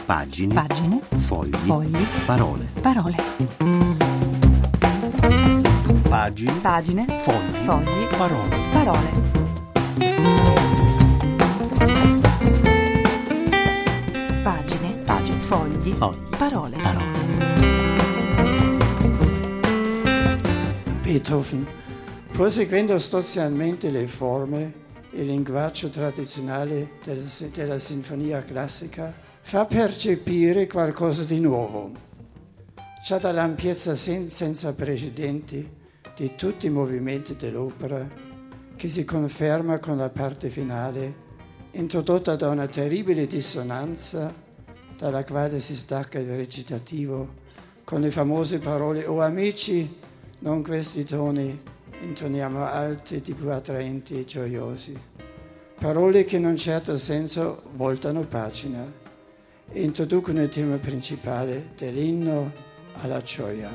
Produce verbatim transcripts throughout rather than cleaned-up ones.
Pagine. Pagine. Fogli. Fogli. Parole. Parole. Pagine. Pagine. Fogli. Fogli. Parole. Parole. Pagine. Pagine. Fogli. Fogli. Parole. Parole. Beethoven, proseguendo sostanzialmente le forme e il linguaggio tradizionale del, della sinfonia classica, fa percepire qualcosa di nuovo. Già dall'ampiezza sen- senza precedenti di tutti i movimenti dell'opera, che si conferma con la parte finale, introdotta da una terribile dissonanza, dalla quale si stacca il recitativo, con le famose parole «O amici, non questi toni, intoniamo alti di più attraenti e gioiosi». Parole che in un certo senso voltano pagina e introducono il tema principale dell'inno alla gioia.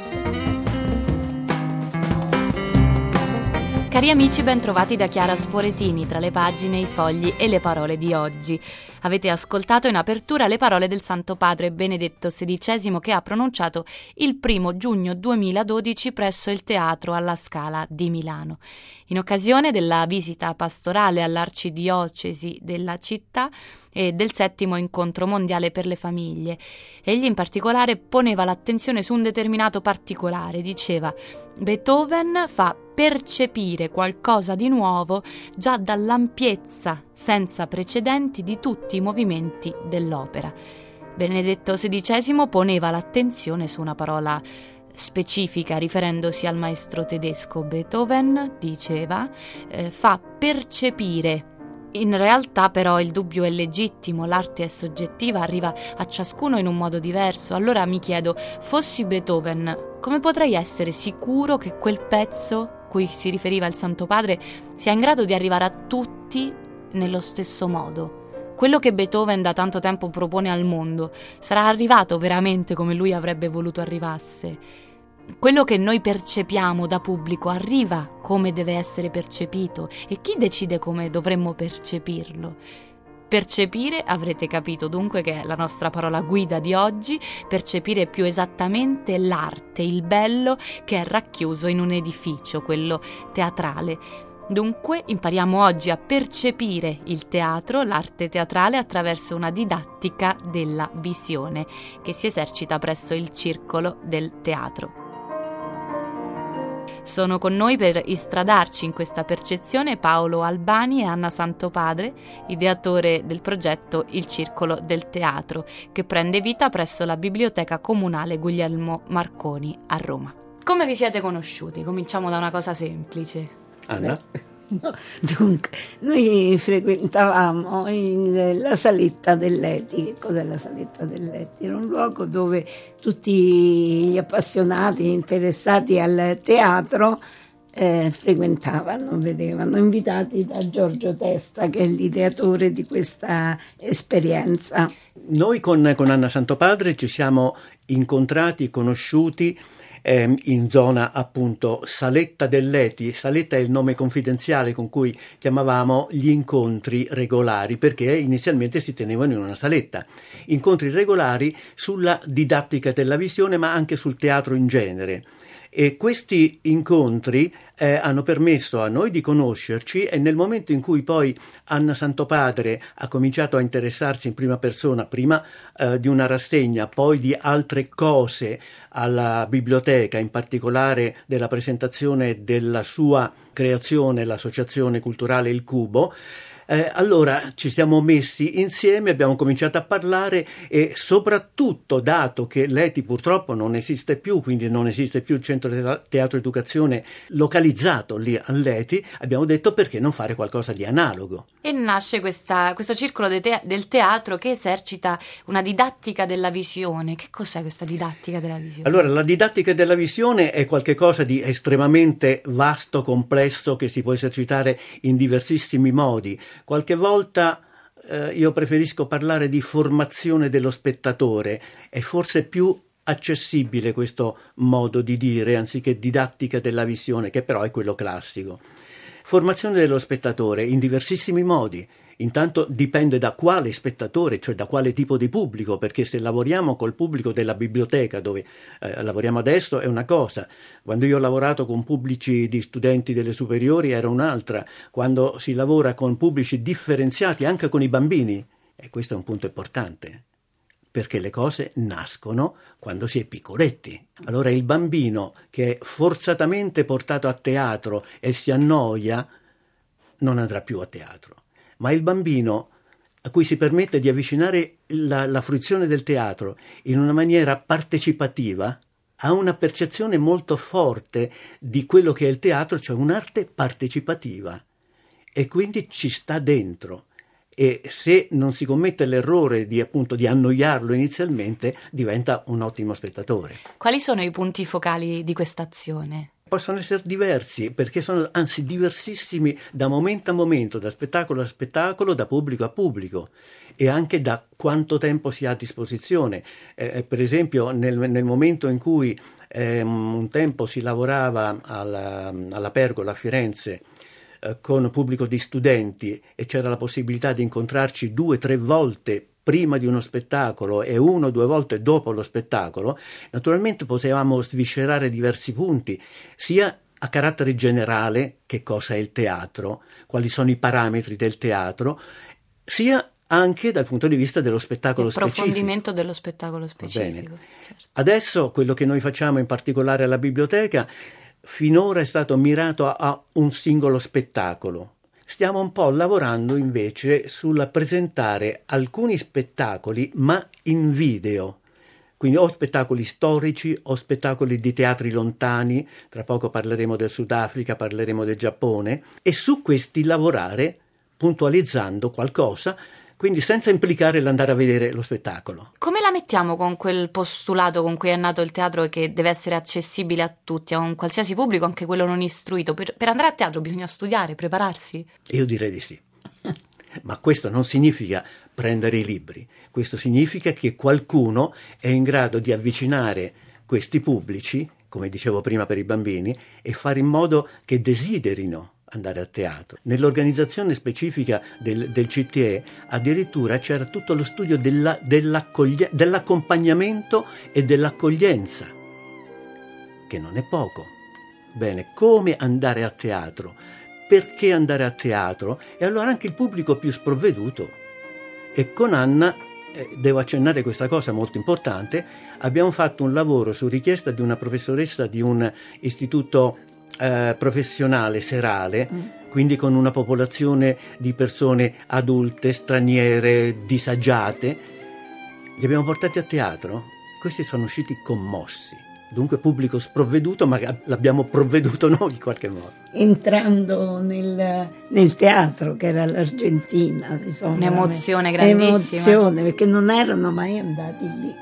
Cari amici, ben trovati da Chiara Sporetini tra le pagine, i fogli e le parole di oggi. Avete ascoltato in apertura le parole del Santo Padre Benedetto sedicesimo che ha pronunciato il primo giugno duemiladodici presso il Teatro alla Scala di Milano. In occasione della visita pastorale all'arcidiocesi della città e del settimo incontro mondiale per le famiglie. Egli in particolare poneva l'attenzione su un determinato particolare, diceva: Beethoven fa percepire qualcosa di nuovo già dall'ampiezza senza precedenti di tutti i movimenti dell'opera. Benedetto sedicesimo poneva l'attenzione su una parola specifica riferendosi al maestro tedesco. Beethoven, diceva, eh, fa percepire. In realtà però il dubbio è legittimo, l'arte è soggettiva, arriva a ciascuno in un modo diverso. Allora mi chiedo, fossi Beethoven, come potrei essere sicuro che quel pezzo cui si riferiva il Santo Padre sia in grado di arrivare a tutti nello stesso modo? Quello che Beethoven da tanto tempo propone al mondo sarà arrivato veramente come lui avrebbe voluto arrivasse? Quello che noi percepiamo da pubblico arriva come deve essere percepito e chi decide come dovremmo percepirlo? Percepire, avrete capito dunque che è la nostra parola guida di oggi, percepire più esattamente l'arte, il bello che è racchiuso in un edificio, quello teatrale. Dunque impariamo oggi a percepire il teatro, l'arte teatrale, attraverso una didattica della visione che si esercita presso il Circolo del Teatro. Sono con noi per istradarci in questa percezione Paolo Albani e Anna Santopadre, ideatore del progetto Il Circolo del Teatro, che prende vita presso la Biblioteca Comunale Guglielmo Marconi a Roma. Come vi siete conosciuti? Cominciamo da una cosa semplice. Anna? No, dunque, noi frequentavamo in, la Saletta dell'Eti. Che cos'è la Saletta dell'Eti? Era un luogo dove tutti gli appassionati, interessati al teatro eh, frequentavano, vedevano, invitati da Giorgio Testa, che è l'ideatore di questa esperienza. Noi con, con Anna Santopadre ci siamo incontrati, conosciuti in zona appunto Saletta dell'Eti. Saletta è il nome confidenziale con cui chiamavamo gli incontri regolari, perché inizialmente si tenevano in una saletta. Incontri regolari sulla didattica della visione, ma anche sul teatro in genere. E questi incontri eh, hanno permesso a noi di conoscerci, e nel momento in cui poi Anna Santopadre ha cominciato a interessarsi in prima persona, prima eh, di una rassegna, poi di altre cose alla biblioteca, in particolare della presentazione della sua creazione, l'Associazione Culturale Il Cubo, Eh, allora ci siamo messi insieme, abbiamo cominciato a parlare e soprattutto, dato che l'Eti purtroppo non esiste più, quindi non esiste più il centro teatro educazione localizzato lì all'Eti, abbiamo detto perché non fare qualcosa di analogo. E nasce questa, questo circolo de te- del teatro che esercita una didattica della visione. Che cos'è questa didattica della visione? Allora, la didattica della visione è qualcosa di estremamente vasto, complesso, che si può esercitare in diversissimi modi. Qualche volta eh, io preferisco parlare di formazione dello spettatore, è forse più accessibile questo modo di dire anziché didattica della visione, che però è quello classico. Formazione dello spettatore in diversissimi modi. Intanto dipende da quale spettatore, cioè da quale tipo di pubblico, perché se lavoriamo col pubblico della biblioteca, dove eh, lavoriamo adesso, è una cosa. Quando io ho lavorato con pubblici di studenti delle superiori era un'altra. Quando si lavora con pubblici differenziati, anche con i bambini, e questo è un punto importante, perché le cose nascono quando si è piccoletti. Allora il bambino che è forzatamente portato a teatro e si annoia, non andrà più a teatro. Ma il bambino a cui si permette di avvicinare la, la fruizione del teatro in una maniera partecipativa ha una percezione molto forte di quello che è il teatro, cioè un'arte partecipativa, e quindi ci sta dentro. E se non si commette l'errore di, appunto, di annoiarlo inizialmente, diventa un ottimo spettatore. Quali sono i punti focali di questa azione? Possono essere diversi, perché sono anzi diversissimi da momento a momento, da spettacolo a spettacolo, da pubblico a pubblico, e anche da quanto tempo si ha a disposizione. Eh, per esempio nel, nel momento in cui eh, un tempo si lavorava alla, alla Pergola a Firenze eh, con pubblico di studenti e c'era la possibilità di incontrarci due o tre volte prima di uno spettacolo e uno o due volte dopo lo spettacolo, naturalmente potevamo sviscerare diversi punti, sia a carattere generale, che cosa è il teatro, quali sono i parametri del teatro, sia anche dal punto di vista dello spettacolo specifico. Approfondimento dello spettacolo specifico. Certo. Adesso quello che noi facciamo in particolare alla biblioteca finora è stato mirato a, a un singolo spettacolo. Stiamo un po' lavorando invece sul presentare alcuni spettacoli, ma in video. Quindi o spettacoli storici o spettacoli di teatri lontani, tra poco parleremo del Sudafrica, parleremo del Giappone, e su questi lavorare puntualizzando qualcosa, quindi senza implicare l'andare a vedere lo spettacolo. Come la mettiamo con quel postulato con cui è nato il teatro, che deve essere accessibile a tutti, a un qualsiasi pubblico, anche quello non istruito? Per, per andare a teatro bisogna studiare, prepararsi? Io direi di sì. Ma questo non significa prendere i libri, questo significa che qualcuno è in grado di avvicinare questi pubblici, come dicevo prima per i bambini, e fare in modo che desiderino andare a teatro. Nell'organizzazione specifica del, del C T E addirittura c'era tutto lo studio della, dell'accoglie, dell'accompagnamento e dell'accoglienza, che non è poco. Bene, come andare a teatro? Perché andare a teatro? E allora anche il pubblico più sprovveduto. E con Anna, eh, devo accennare questa cosa molto importante, abbiamo fatto un lavoro su richiesta di una professoressa di un istituto Eh, professionale serale, mm. quindi con una popolazione di persone adulte, straniere, disagiate. Li abbiamo portati a teatro, questi sono usciti commossi, dunque pubblico sprovveduto, ma l'abbiamo provveduto noi in qualche modo. Entrando nel, nel teatro, che era l'Argentina, si sono un'emozione grandissima, emozione, perché non erano mai andati lì.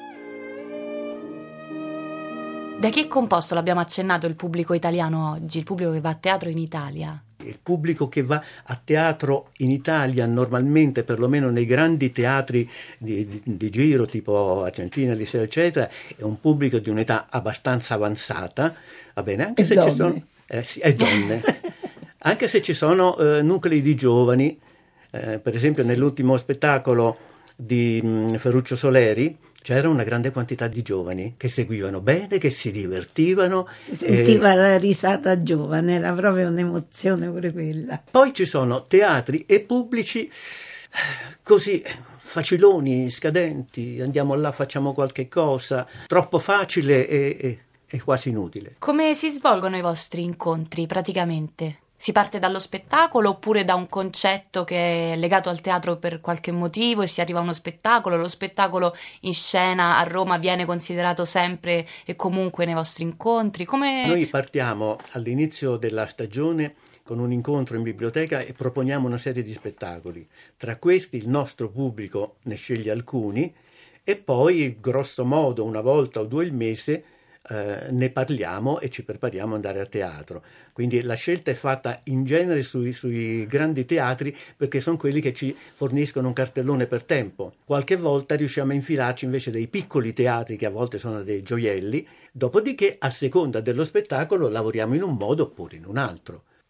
Da chi è composto, l'abbiamo accennato, il pubblico italiano oggi, il pubblico che va a teatro in Italia? Il pubblico che va a teatro in Italia, normalmente, perlomeno nei grandi teatri di, di, di giro, tipo Argentina, Liceo, eccetera, è un pubblico di un'età abbastanza avanzata, va bene, anche e se donne. ci sono eh, sì, e donne, anche se ci sono eh, nuclei di giovani, eh, per esempio sì. Nell'ultimo spettacolo di mh, Ferruccio Soleri c'era una grande quantità di giovani che seguivano bene, che si divertivano. Si sentiva e... la risata giovane, era proprio un'emozione pure quella. Poi ci sono teatri e pubblici così faciloni, scadenti, andiamo là, facciamo qualche cosa, troppo facile e, e, e quasi inutile. Come si svolgono i vostri incontri praticamente? Si parte dallo spettacolo oppure da un concetto che è legato al teatro per qualche motivo e si arriva a uno spettacolo? Lo spettacolo in scena a Roma viene considerato sempre e comunque nei vostri incontri? Come... Noi partiamo all'inizio della stagione con un incontro in biblioteca e proponiamo una serie di spettacoli. Tra questi il nostro pubblico ne sceglie alcuni e poi grosso modo una volta o due al mese Uh, ne parliamo e ci prepariamo ad andare a teatro. Quindi la scelta è fatta in genere sui, sui grandi teatri, perché sono quelli che ci forniscono un cartellone per tempo. Qualche volta riusciamo a infilarci invece dei piccoli teatri che a volte sono dei gioielli, dopodiché a seconda dello spettacolo lavoriamo in un modo oppure in un altro.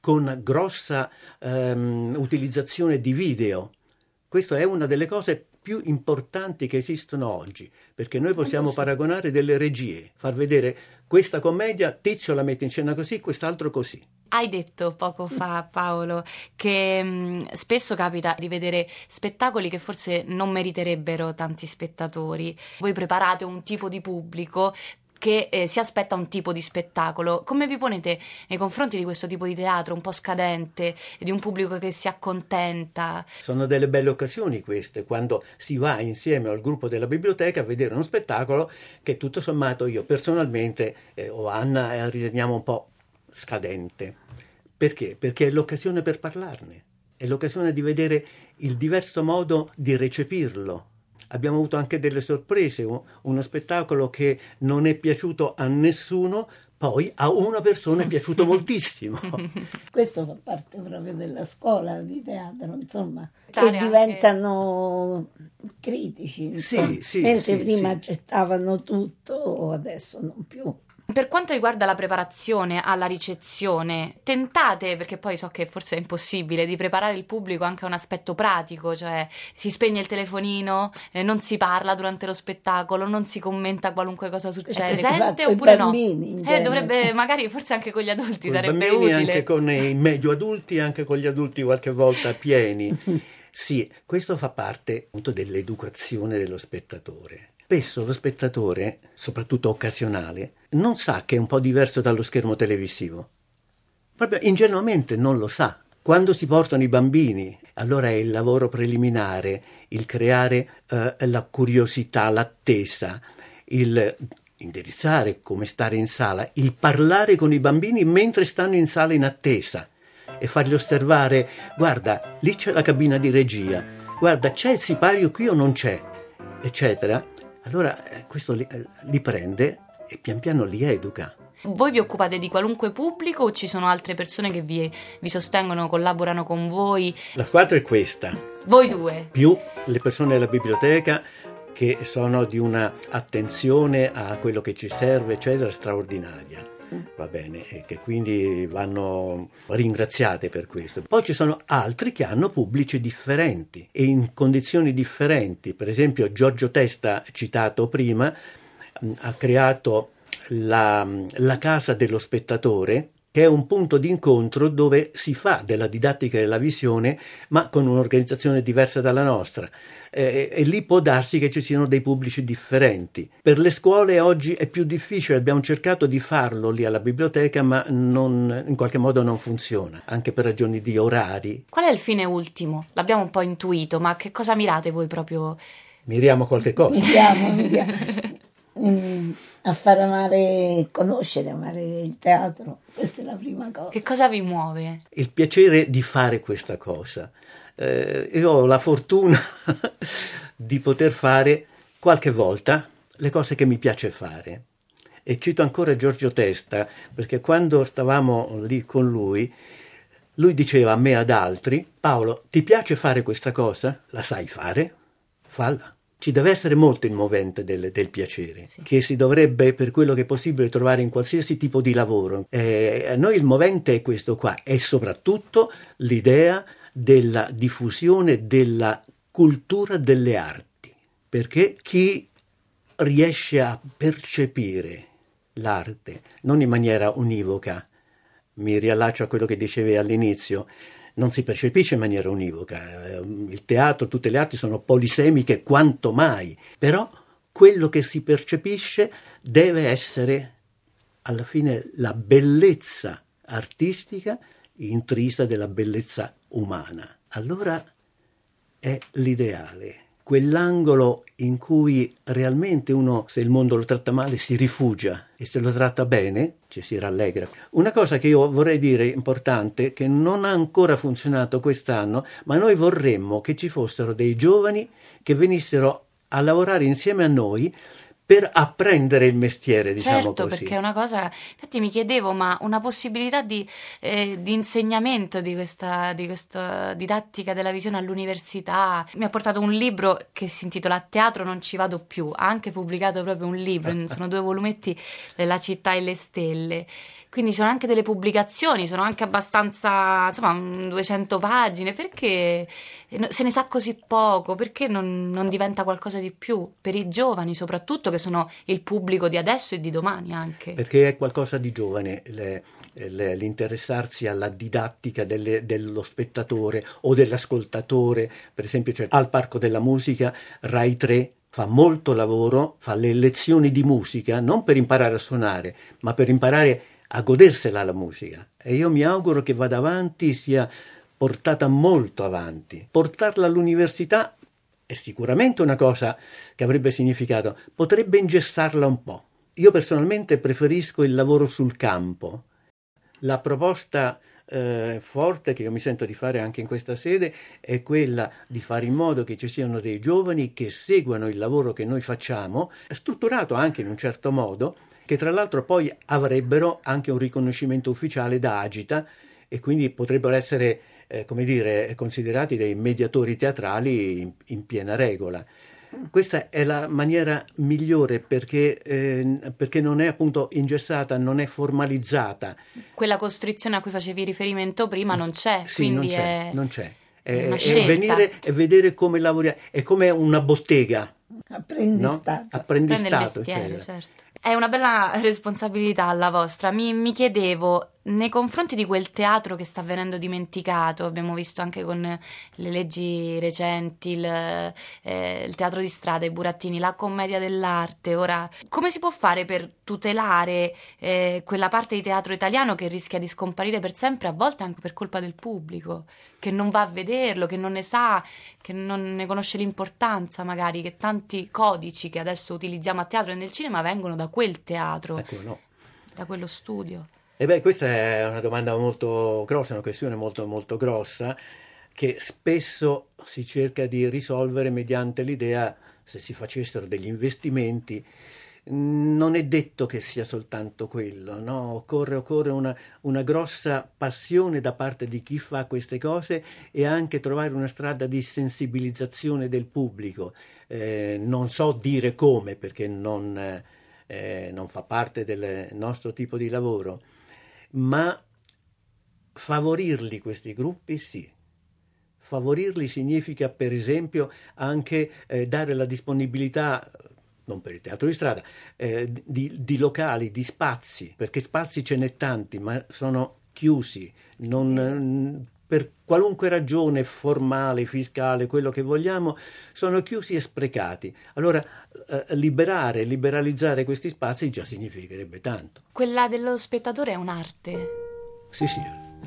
con grossa ehm, utilizzazione di video. Questa è una delle cose più importanti che esistono oggi, perché noi possiamo sì. paragonare delle regie, far vedere questa commedia, Tizio la mette in scena così, quest'altro così. Hai detto poco fa, Paolo, che mh, spesso capita di vedere spettacoli che forse non meriterebbero tanti spettatori. Voi preparate un tipo di pubblico che eh, si aspetta un tipo di spettacolo. Come vi ponete nei confronti di questo tipo di teatro un po' scadente, di un pubblico che si accontenta? Sono delle belle occasioni queste, quando si va insieme al gruppo della biblioteca a vedere uno spettacolo che tutto sommato io personalmente eh, o Anna eh, riteniamo un po' scadente. Perché? Perché è l'occasione per parlarne, è l'occasione di vedere il diverso modo di recepirlo. Abbiamo avuto anche delle sorprese, uno spettacolo che non è piaciuto a nessuno, poi a una persona è piaciuto moltissimo. Questo fa parte proprio della scuola di teatro, insomma, che diventano anche critici, insomma. Sì, sì, mentre sì, prima sì. accettavano tutto, adesso non più. Per quanto riguarda la preparazione alla ricezione, tentate, perché poi so che forse è impossibile, di preparare il pubblico anche a un aspetto pratico, cioè si spegne il telefonino, eh, non si parla durante lo spettacolo, non si commenta qualunque cosa succede. Presente oppure no? Eh, dovrebbe, magari forse anche con gli adulti con sarebbe bambini, utile. Anche con i medio adulti, anche con gli adulti qualche volta pieni. Sì, questo fa parte appunto dell'educazione dello spettatore. Spesso lo spettatore, soprattutto occasionale, non sa che è un po' diverso dallo schermo televisivo. Proprio ingenuamente non lo sa. Quando si portano i bambini, allora è il lavoro preliminare, il creare eh, la curiosità, l'attesa, il indirizzare come stare in sala, il parlare con i bambini mentre stanno in sala in attesa e fargli osservare, guarda, lì c'è la cabina di regia, guarda, c'è il sipario qui o non c'è, eccetera. Allora eh, questo li, eh, li prende e pian piano li educa. Voi vi occupate di qualunque pubblico o ci sono altre persone che vi, vi sostengono, collaborano con voi? La squadra è questa. Voi due? Più le persone della biblioteca che sono di una attenzione a quello che ci serve, eccetera, straordinaria. Va bene, e che quindi vanno ringraziate per questo. Poi ci sono altri che hanno pubblici differenti e in condizioni differenti. Per esempio Giorgio Testa, citato prima, ha creato la, la Casa dello Spettatore, che è un punto di incontro dove si fa della didattica della visione, ma con un'organizzazione diversa dalla nostra. E, e lì può darsi che ci siano dei pubblici differenti. Per le scuole oggi è più difficile, abbiamo cercato di farlo lì alla biblioteca, ma non, in qualche modo non funziona, anche per ragioni di orari. Qual è il fine ultimo? L'abbiamo un po' intuito, ma che cosa mirate voi proprio? Miriamo qualche cosa. Miriamo, miriamo. Mm, a far amare, conoscere, amare il teatro, questa è la prima cosa. Che cosa vi muove? Il piacere di fare questa cosa. Eh, io ho la fortuna di poter fare qualche volta le cose che mi piace fare. E cito ancora Giorgio Testa, perché quando stavamo lì con lui, lui diceva a me e ad altri: Paolo, ti piace fare questa cosa? La sai fare? Falla. Ci deve essere molto il movente del, del piacere, sì. Che si dovrebbe, per quello che è possibile, trovare in qualsiasi tipo di lavoro. Eh, a noi il movente è questo qua, e soprattutto l'idea della diffusione della cultura delle arti, perché chi riesce a percepire l'arte non in maniera univoca, mi riallaccio a quello che dicevi all'inizio, non si percepisce in maniera univoca. Il teatro, tutte le arti sono polisemiche quanto mai, però quello che si percepisce deve essere alla fine la bellezza artistica intrisa della bellezza umana. Allora è l'ideale, quell'angolo in cui realmente uno, se il mondo lo tratta male, si rifugia, e se lo tratta bene ci si rallegra. Una cosa che io vorrei dire importante, che non ha ancora funzionato quest'anno, ma noi vorremmo che ci fossero dei giovani che venissero a lavorare insieme a noi per apprendere il mestiere, diciamo certo, così. Perché è una cosa, infatti mi chiedevo, ma una possibilità di, eh, di insegnamento di questa, di questa didattica della visione all'università. Mi ha portato un libro che si intitola Teatro non ci vado più, ha anche pubblicato proprio un libro, sono due volumetti, La città e le stelle. Quindi sono anche delle pubblicazioni, sono anche abbastanza, insomma, duecento pagine. Perché se ne sa così poco? Perché non, non diventa qualcosa di più? Per i giovani soprattutto, che sono il pubblico di adesso e di domani anche. Perché è qualcosa di giovane le, le, l'interessarsi alla didattica delle, dello spettatore o dell'ascoltatore. Per esempio, cioè, al Parco della Musica, Rai tre fa molto lavoro, fa le lezioni di musica, non per imparare a suonare, ma per imparare a godersela la musica, e io mi auguro che vada avanti, sia portata molto avanti. Portarla all'università è sicuramente una cosa che avrebbe significato, potrebbe ingessarla un po'. Io personalmente preferisco il lavoro sul campo. La proposta eh, forte che io mi sento di fare anche in questa sede è quella di fare in modo che ci siano dei giovani che seguano il lavoro che noi facciamo, strutturato anche in un certo modo, che tra l'altro poi avrebbero anche un riconoscimento ufficiale da Agita e quindi potrebbero essere, eh, come dire, considerati dei mediatori teatrali in, in piena regola. Questa è la maniera migliore perché, eh, perché non è appunto ingessata, non è formalizzata. Quella costrizione a cui facevi riferimento prima non c'è, sì, quindi non c'è, è, non c'è. È, è una è scelta. venire e vedere come lavori, è come una bottega. Apprendistato. No? Apprendistato, Prende il mestiere, eccetera. certo. È una bella responsabilità la vostra. Mi, mi chiedevo, nei confronti di quel teatro che sta venendo dimenticato, abbiamo visto anche con le leggi recenti, il, eh, il teatro di strada, i burattini, la commedia dell'arte, ora come si può fare per tutelare eh, quella parte di teatro italiano che rischia di scomparire per sempre, a volte anche per colpa del pubblico, che non va a vederlo, che non ne sa, che non ne conosce l'importanza magari, che tanti codici che adesso utilizziamo a teatro e nel cinema vengono da quel teatro, Ecco, no. da quello studio. E beh, questa è una domanda molto grossa, una questione molto molto grossa che spesso si cerca di risolvere mediante l'idea, se si facessero degli investimenti, non è detto che sia soltanto quello, no? Occorre, occorre una, una grossa passione da parte di chi fa queste cose e anche trovare una strada di sensibilizzazione del pubblico. Eh, non so dire come, perché non, eh, non fa parte del nostro tipo di lavoro, ma favorirli questi gruppi sì. Favorirli significa per esempio anche eh, dare la disponibilità, non per il teatro di strada, eh, di, di locali, di spazi, perché spazi ce n'è tanti, ma sono chiusi, non, per qualunque ragione formale, fiscale, quello che vogliamo, sono chiusi e sprecati. Allora eh, liberare, liberalizzare questi spazi già significherebbe tanto. Quella dello spettatore è un'arte Sì, sì.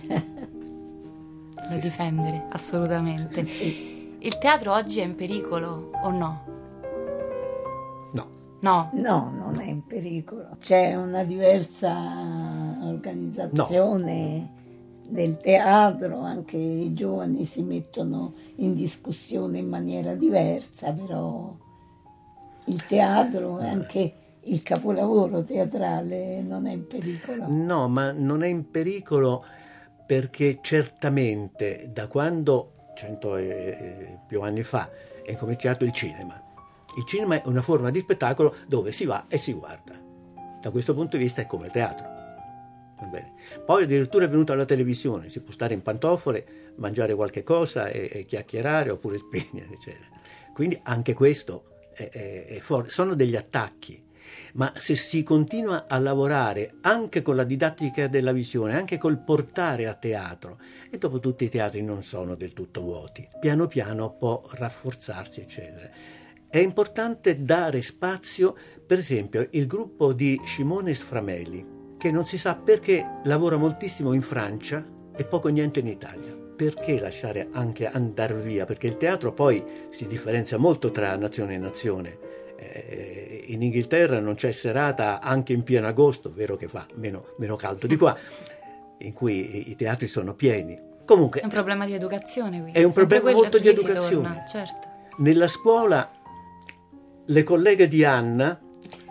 da difendere, assolutamente. Sì. Il teatro oggi è in pericolo o no? No. No. No, non è in pericolo. C'è una diversa organizzazione no. del teatro, anche i giovani si mettono in discussione in maniera diversa, però il teatro e anche il capolavoro teatrale non è in pericolo. No, ma non è in pericolo perché certamente da quando, cento e più anni fa, è cominciato il cinema. Il cinema è una forma di spettacolo dove si va e si guarda. Da questo punto di vista è come il teatro. Va bene. Poi addirittura è venuta la televisione, si può stare in pantofole, mangiare qualche cosa e, e chiacchierare oppure spegnere, eccetera. Quindi anche questo è, è, è forte. Sono degli attacchi. Ma se si continua a lavorare anche con la didattica della visione, anche col portare a teatro, e dopo tutti i teatri non sono del tutto vuoti, piano piano può rafforzarsi, eccetera. È importante dare spazio, per esempio, il gruppo di Simone Sframeli, che non si sa perché lavora moltissimo in Francia e poco niente in Italia. Perché lasciare anche andar via? Perché il teatro poi si differenzia molto tra nazione e nazione. Eh, in Inghilterra non c'è serata anche in pieno agosto, vero che fa meno, meno caldo di qua, in cui i teatri sono pieni. Comunque è un problema di educazione, quindi. È un Sempre problema molto di educazione. Torna, certo. Nella scuola le colleghe di Anna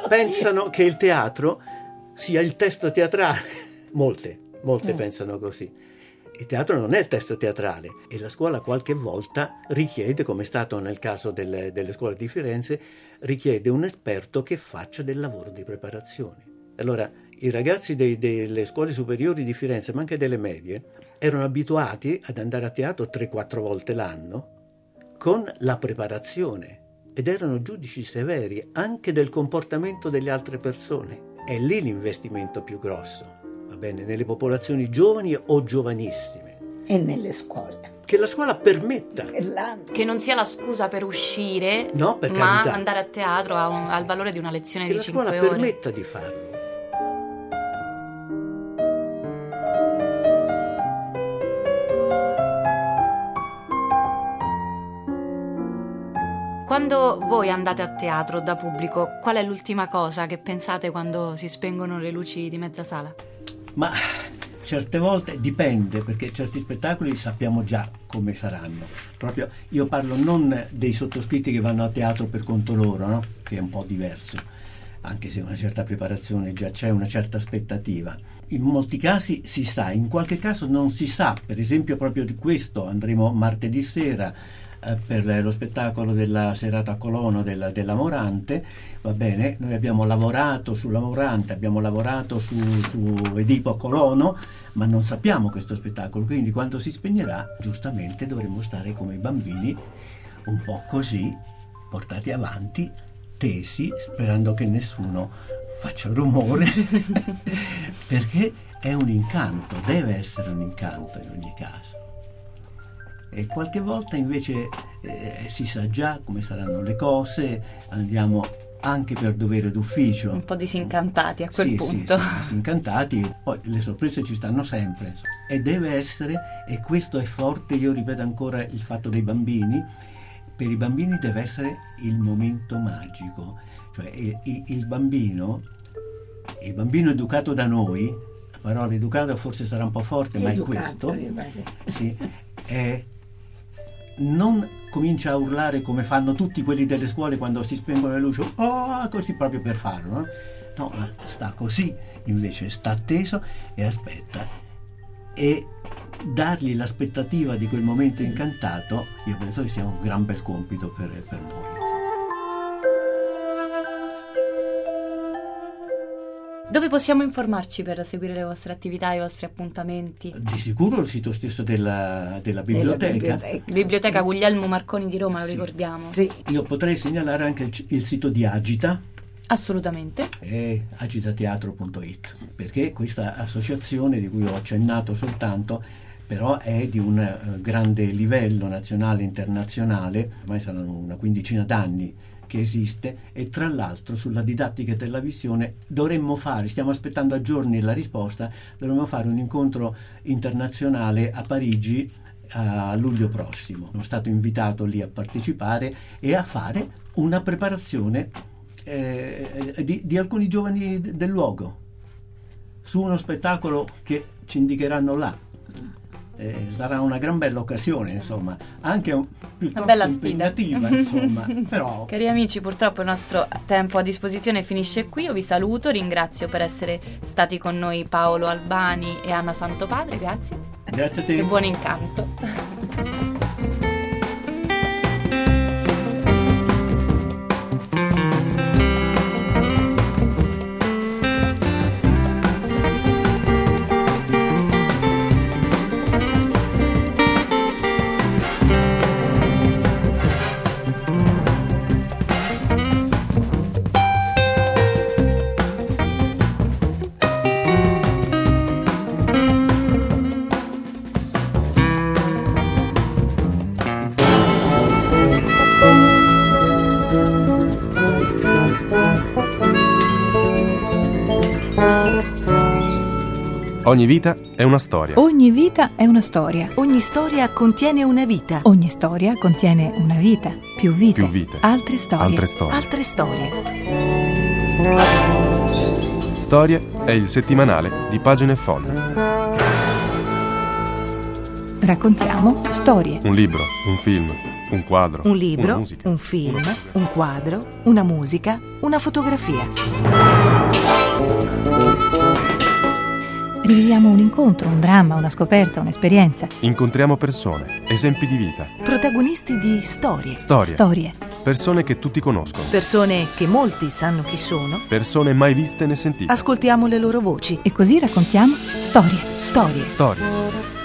pensano che il teatro sia il testo teatrale. Molte, molte mm. pensano così. Il teatro non è il testo teatrale e la scuola qualche volta richiede, come è stato nel caso delle, delle scuole di Firenze, richiede un esperto che faccia del lavoro di preparazione. Allora, i ragazzi dei, delle scuole superiori di Firenze, ma anche delle medie, erano abituati ad andare a teatro tre quattro volte l'anno con la preparazione ed erano giudici severi anche del comportamento delle altre persone. È lì l'investimento più grosso, va bene, nelle popolazioni giovani o giovanissime. E nelle scuole. Che la scuola permetta. Che non sia la scusa per uscire, no, per ma carità. Andare a teatro ha un, ha il valore di una lezione che di cinque ore. Che la scuola permetta di farlo. Quando voi andate a teatro da pubblico, qual è l'ultima cosa che pensate quando si spengono le luci di mezza sala? Ma certe volte dipende, perché certi spettacoli sappiamo già come saranno. Proprio io parlo non dei sottoscritti che vanno a teatro per conto loro, no? Che è un po' diverso, anche se una certa preparazione già c'è, una certa aspettativa. In molti casi si sa, in qualche caso non si sa. Per esempio proprio di questo andremo martedì sera eh, per lo spettacolo della serata a Colono della, della Morante, va bene, noi abbiamo lavorato sulla Morante, abbiamo lavorato su, su Edipo a Colono, ma non sappiamo questo spettacolo, quindi quando si spegnerà giustamente dovremo stare come i bambini un po' così, portati avanti, tesi, sperando che nessuno faccia rumore perché è un incanto, deve essere un incanto in ogni caso. E qualche volta invece eh, si sa già come saranno le cose, andiamo anche per dovere d'ufficio un po' disincantati a quel sì, punto sì, sì, disincantati, poi le sorprese ci stanno sempre e deve essere, e questo è forte, io ripeto ancora il fatto dei bambini, per i bambini deve essere il momento magico, cioè il, il, il bambino il bambino educato da noi, la parola educato forse sarà un po' forte, ma educato, è questo sì, è, non comincia a urlare come fanno tutti quelli delle scuole quando si spengono le luci, oh, così proprio per farlo, no? No, sta così, invece sta atteso e aspetta, e dargli l'aspettativa di quel momento incantato, io penso che sia un gran bel compito per, per noi. Dove possiamo informarci per seguire le vostre attività, i vostri appuntamenti? Di sicuro il sito stesso della, della biblioteca. Della biblioteca, biblioteca Guglielmo Marconi di Roma, lo sì, ricordiamo. Sì. Io potrei segnalare anche il, il sito di Agita. Assolutamente. È agitateatro punto it, perché questa associazione di cui ho accennato soltanto, però è di un uh, grande livello nazionale e internazionale, ormai saranno una quindicina d'anni che esiste, e tra l'altro sulla didattica e televisione dovremmo fare, stiamo aspettando a giorni la risposta, dovremmo fare un incontro internazionale a Parigi a luglio prossimo. Sono stato invitato lì a partecipare e a fare una preparazione eh, di, di alcuni giovani del luogo su uno spettacolo che ci indicheranno là. Eh, sarà una gran bella occasione, insomma, anche un, piuttosto una bella sfida, impegnativa, insomma, però... Cari amici, purtroppo il nostro tempo a disposizione finisce qui. Io vi saluto, ringrazio per essere stati con noi Paolo Albani e Anna Santopadre, grazie. Grazie a te. E buon incanto. Ogni vita è una storia. Ogni vita è una storia. Ogni storia contiene una vita. Ogni storia contiene una vita, più vite, Più vite. altre storie. Altre storie. Altre storie. Storie è il settimanale di Pagine Foglie. Raccontiamo storie. Un libro, un film, Un quadro. Un libro, una musica. un film, un quadro, una musica, una fotografia. Riviviamo un incontro, un dramma, una scoperta, un'esperienza. Incontriamo persone, esempi di vita, Protagonisti di storie. storie, Storie. persone che tutti conoscono, Persone che molti sanno chi sono. persone mai viste né sentite. Ascoltiamo le loro voci. E così raccontiamo storie. Storie. Storie.